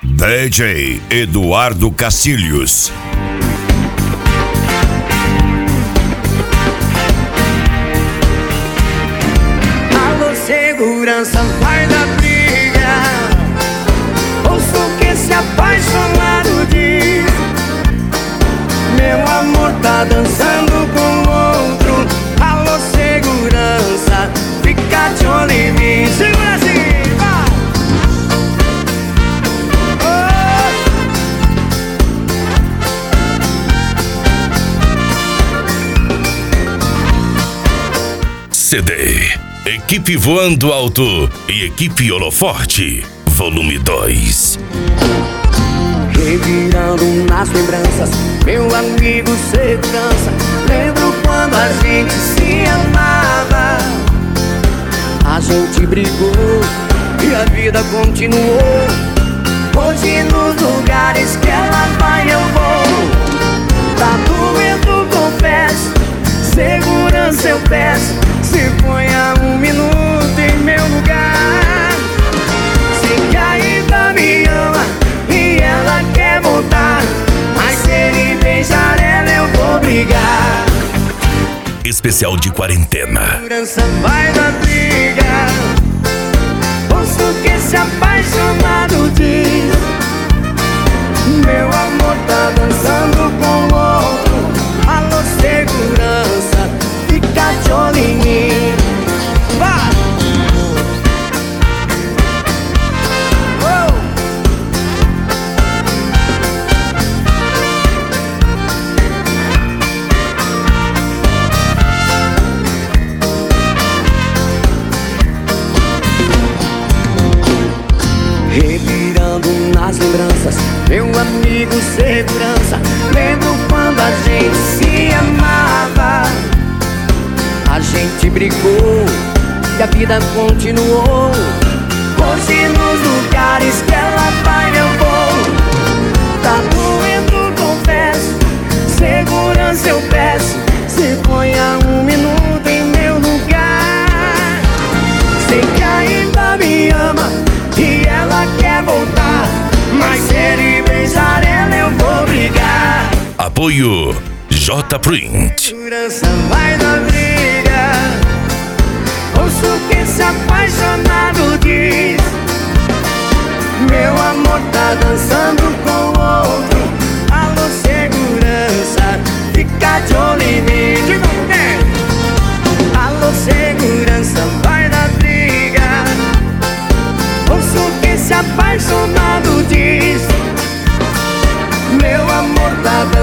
DJ Eduardo Cacilhos. Alô, segurança, vai da briga. Ouço o que esse apaixonado diz. Meu amor tá dançando com outro. Alô, segurança, fica de olho em mim. Segura assim, vai! CD Equipe Voando Alto e Equipe Holoforte, volume 2. Revirando nas lembranças, meu amigo segurança. Lembro quando a gente se amava. A gente brigou e a vida continuou. Hoje nos lugares que ela vai eu vou. Tá doendo, confesso. Segurança eu peço. Se ponha um minuto em meu lugar. Sei que ainda me ama e ela quer voltar, mas se ele beijar ela eu vou brigar. Especial de quarentena. Segurança vai na briga. Ouço o que esse apaixonado diz. Meu amor tá dançando com outro. Alô, segurança, fica de olho em mim. Vai! Revirando nas lembranças, meu amigo segurança. Lembro quando a gente se amava. A gente brigou e a vida continuou. Hoje nos lugares que ela vai eu vou. Tá doendo, confesso. Segurança eu peço. Se ponha um minuto em meu lugar. Sei que ainda me ama e ela quer voltar, mas se ele beijar ela eu vou brigar. Apoio J Print. Segurança vai na briga. Ouço o que esse apaixonado diz. Meu amor tá dançando com outro. Alô, segurança, fica de olho em mim. Alô, segurança vai na briga. Ouço o que esse apaixonado diz. Meu amor tá dançando